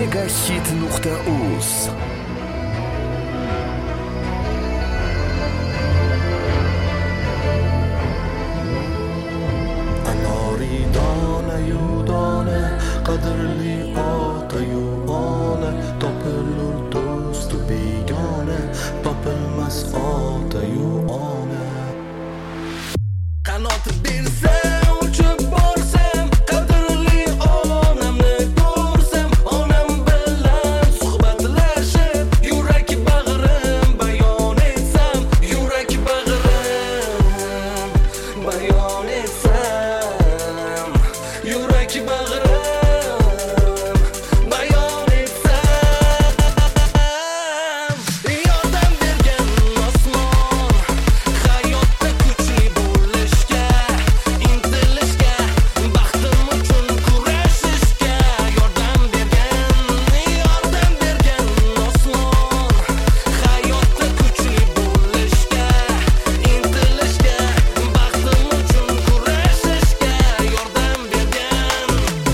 megahit.uz. Anori donayu dona, qadrli otayu ona, topilur do'stu begona, topilmas otayu ona. Qanot bersa uchib borsam, qadrli onamni ko'rsam, onam bilan suhbatlashib, yurak bag'rim bayon etsam, yurak bag'rim bayon etsam, yurak bag'rim bayon etsam. Yordam bergan osmon, hayotda kuchli bo'lishga, intilishga, baxtim uchun kurashishga. Yordam bergan osmon, hayotda kuchli bo'lishga, intilishga, baxtim uchun kurashishga. Yordam bergan.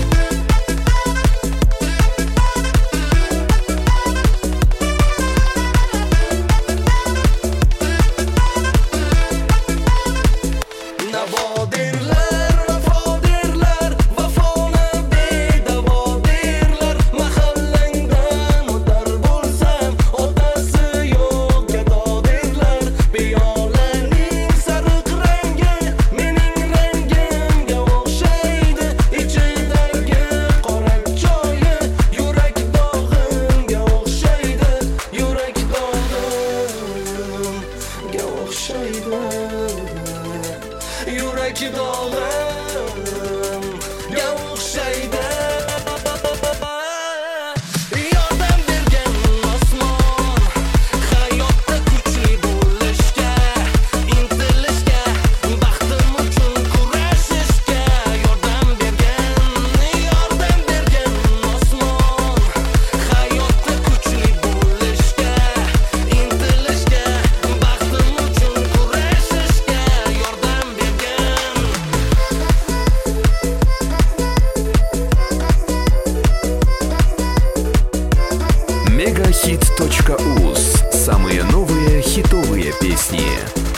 Navodirlar, vafodirlar, vafoni bedavodirlar. Mahallangdan o'tar bo'lsam, otasi yo'q gadodirlar. Piyolaning sariq rangi mening rangimga o'xshaydi. Ichidagi qora choyi yurak dog'imga o'xshaydi. Yurak dog'imga o'xshaydi. Yurak dog'imga o'xshaydi. Yordam bergan osmon, hayotda kuchli bo'lishga, intilishga, baxtim uchun kurashishga. Yordam bergan osmon, hayotda kuchli bo'lishga, intilishga, baxtim uchun kurashishga. Yordam bergan. megahit.uz. Самые новые хитовые песни.